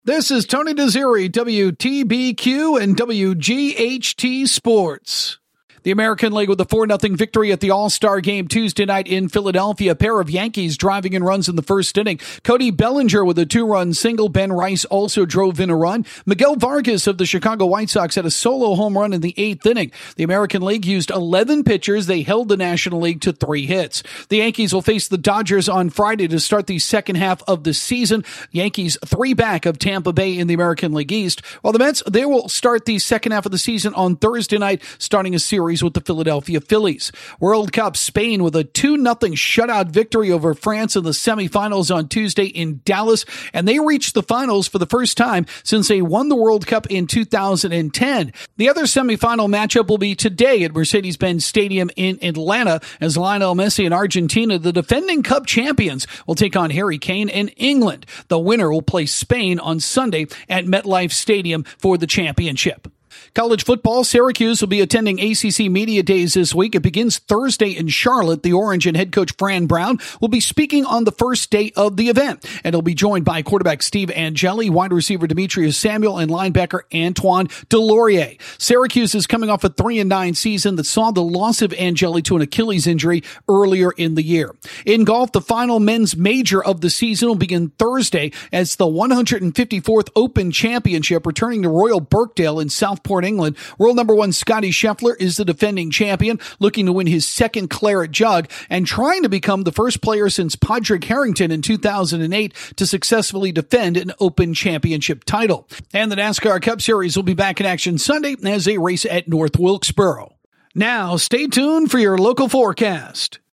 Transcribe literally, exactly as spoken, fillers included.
This is Tony Desiri, W T B Q and W G H T Sports. The American League with a four nothing victory at the All-Star Game Tuesday night in Philadelphia. A pair of Yankees driving in runs in the first inning. Cody Bellinger with a two-run single. Ben Rice also drove in a run. Miguel Vargas of the Chicago White Sox had a solo home run in the eighth inning. The American League used eleven pitchers. They held the National League to three hits. The Yankees will face the Dodgers on Friday to start the second half of the season. Yankees three back of Tampa Bay in the American League East. While the Mets, they will start the second half of the season on Thursday night, starting a series with the Philadelphia Phillies. World Cup, Spain with a two nothing shutout victory over France in the semifinals on Tuesday in Dallas, and they reached the finals for the first time since they won the World Cup in two thousand ten. The other semifinal matchup will be today at Mercedes-Benz Stadium in Atlanta as Lionel Messi and Argentina, the defending Cup champions, will take on Harry Kane and England. The winner will play Spain on Sunday at MetLife Stadium for the championship. College football, Syracuse will be attending A C C Media Days this week. It begins Thursday in Charlotte. The Orange and head coach Fran Brown will be speaking on the first day of the event, and he'll be joined by quarterback Steve Angeli, wide receiver Demetrius Samuel, and linebacker Antoine Delorier. Syracuse is coming off a three and nine season that saw the loss of Angeli to an Achilles injury earlier in the year. In golf, the final men's major of the season will begin Thursday as the one hundred fifty-fourth Open Championship returning to Royal Birkdale in Southport, England. World number one Scotty Scheffler is the defending champion, looking to win his second Claret Jug and trying to become the first player since Padraig Harrington in two thousand eight to successfully defend an Open Championship title. And the NASCAR Cup Series will be back in action Sunday as they race at North Wilkesboro. Now, stay tuned for your local forecast.